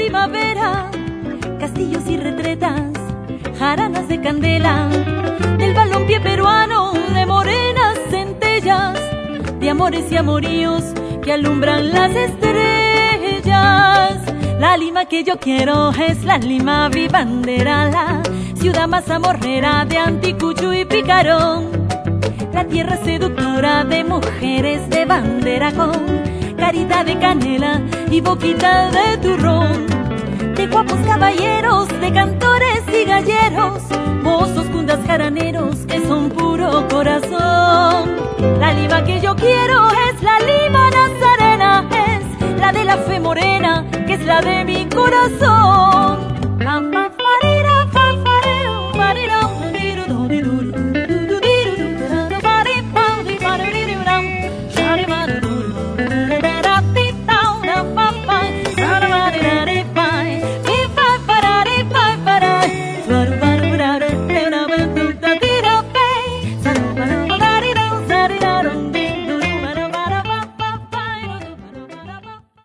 primavera, castillos y retretas, jaranas de candela, del balompié peruano, de morenas centellas, de amores y amoríos que alumbran las estrellas. La Lima que yo quiero es la Lima vivandera, la ciudad más amorrera de Anticucho y Picarón, la tierra seductora de mujeres de bandera con carita de canela y boquita de turrón, de guapos caballeros, de cantores y galleros, mozos, cundas, jaraneros que son puro corazón. La Lima que yo quiero es la Lima nazarena, es la de la fe morena, que es la de mi corazón. Pam, pam.